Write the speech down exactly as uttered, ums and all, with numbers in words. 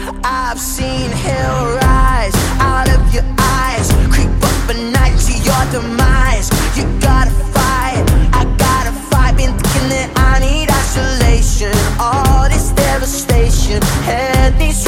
I've seen hell rise out of your eyes, creep up at night to your demise. You gotta fight, I gotta fight. Been thinking that I need isolation, all this devastation, head needs